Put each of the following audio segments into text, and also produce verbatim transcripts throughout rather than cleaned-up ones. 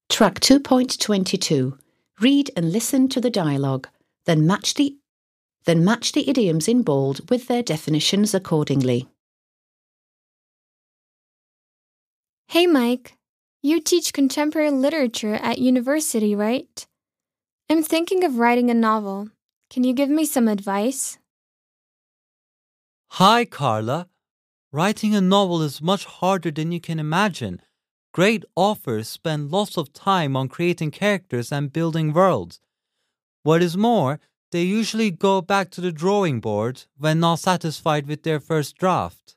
Track two point two two. Read and listen to the dialogue, then match the then match the idioms in bold with their definitions accordingly. Hey Mike, you teach contemporary literature at university, right? I'm thinking of writing a novel. Can you give me some advice? Hi, Carla. Writing a novel is much harder than you can imagine. Great authors spend lots of time on creating characters and building worlds. What is more, they usually go back to the drawing board when not satisfied with their first draft.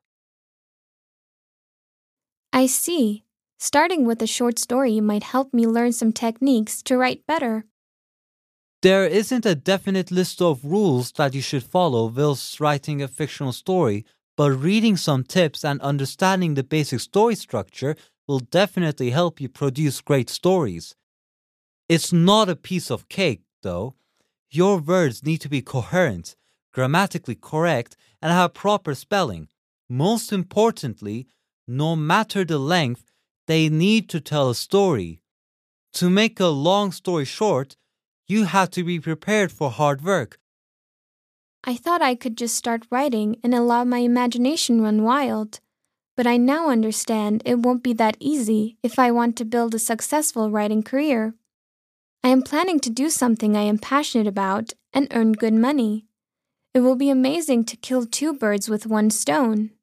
I see. Starting with a short story might help me learn some techniques to write better. There isn't a definite list of rules that you should follow whilst writing a fictional story, but reading some tips and understanding the basic story structure will definitely help you produce great stories. It's not a piece of cake, though. Your words need to be coherent, grammatically correct, and have proper spelling. Most importantly, no matter the length, they need to tell a story. To make a long story short, you have to be prepared for hard work. I thought I could just start writing and allow my imagination run wild. But I now understand it won't be that easy if I want to build a successful writing career. I am planning to do something I am passionate about and earn good money. It will be amazing to kill two birds with one stone.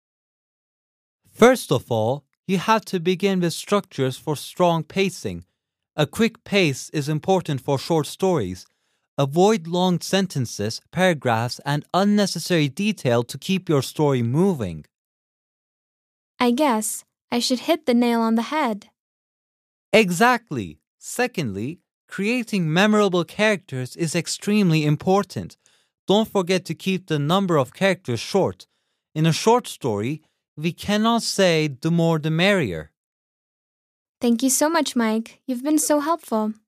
First of all, you have to begin with structures for strong pacing. A quick pace is important for short stories. Avoid long sentences, paragraphs, and unnecessary detail to keep your story moving. I guess I should hit the nail on the head. Exactly. Secondly, creating memorable characters is extremely important. Don't forget to keep the number of characters short. In a short story, we cannot say the more the merrier. Thank you so much, Mike. You've been so helpful.